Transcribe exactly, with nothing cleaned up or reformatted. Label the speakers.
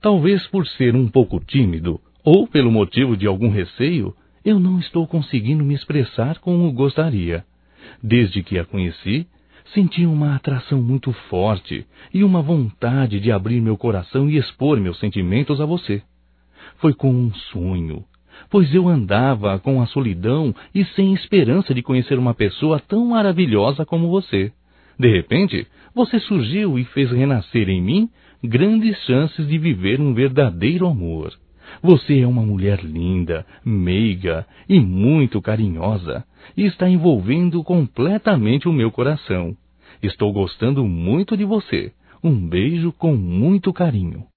Speaker 1: Talvez por ser um pouco tímido, ou pelo motivo de algum receio, eu não estou conseguindo me expressar como gostaria. Desde que a conheci, senti uma atração muito forte e uma vontade de abrir meu coração e expor meus sentimentos a você. Foi como um sonho, pois eu andava com a solidão e sem esperança de conhecer uma pessoa tão maravilhosa como você. De repente, você surgiu e fez renascer em mim grandes chances de viver um verdadeiro amor. Você é uma mulher linda, meiga e muito carinhosa, e está envolvendo completamente o meu coração. Estou gostando muito de você. Um beijo com muito carinho.